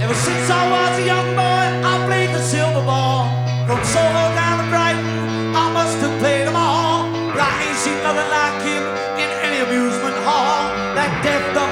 Ever since I was a young boy, I played the silver ball. From Soho down to Brighton, I must have played them all. But I ain't seen nothing like him in any amusement hall. That deaf dog